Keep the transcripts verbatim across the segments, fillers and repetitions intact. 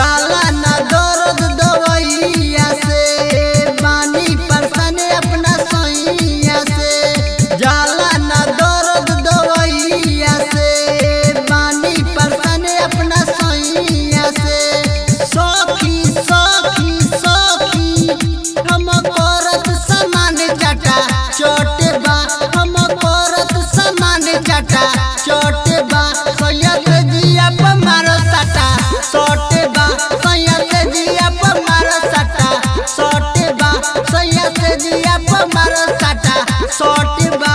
जाला ना दर्द दवैया से, बानी परसन अपना सैया से। जाला ना दर्द दवैया से, बानी परसन अपना सैया से। सखी सखी सखी हम करत समान चटा चोटे बा, हम करत समान चटा चोटे बा। सैया से जिया पर मारो सटा सोटे बा, सैया से जिया पर मारो सटा सोटे बा, सैया से जिया पर मारो सटा सोटे बा।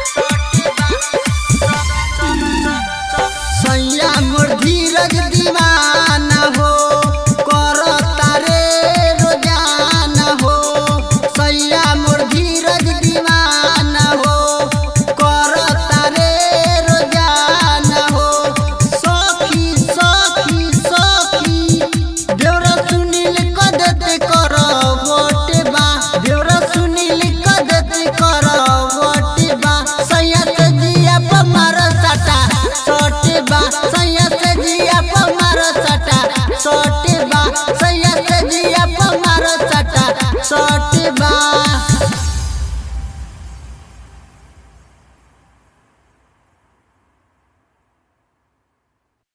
सैया मोर धीरज दीवाना